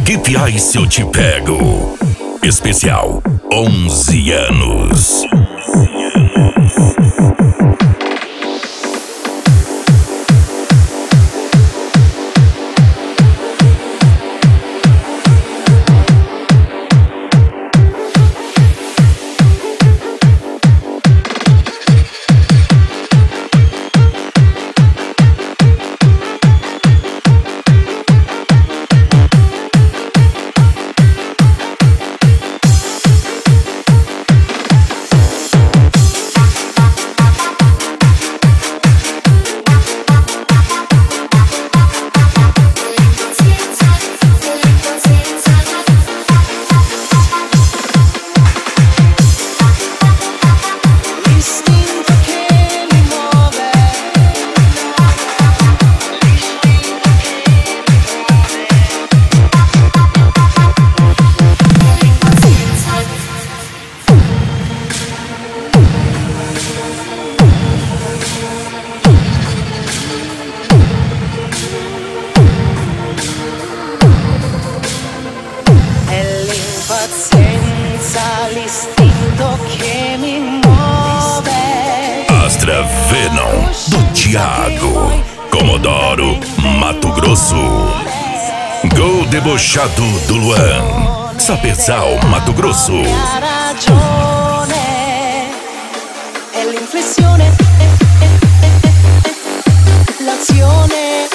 Que piai se eu te pego? Especial 11 anos. L'istinto che mi muove. Astra Venom do Thiago, Comodoro, Mato Grosso. Gol debochado do Luan, Sapezal, Mato Grosso. Ha ragione, è l'inflessione, l'azione,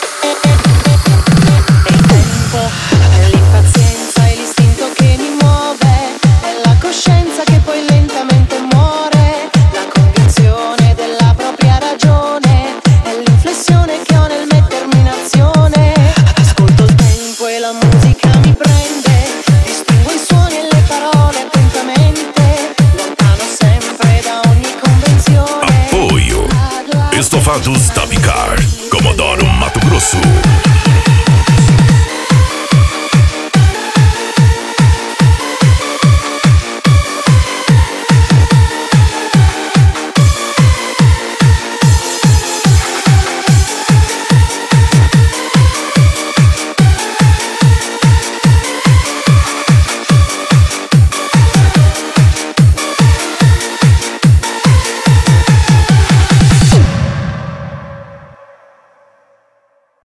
è il tempo, è l'impazienza, è l'istinto che mi muove, è la coscienza che poi lentamente muore, la convinzione della propria ragione, è l'inflessione che ho nel mettermi in azione. Ascolto il tempo e la musica mi prende, distingo i suoni e le parole attentamente, lontano sempre da ogni convenzione. Apoio Estofados da Picar, Comodoro, Mato Grosso.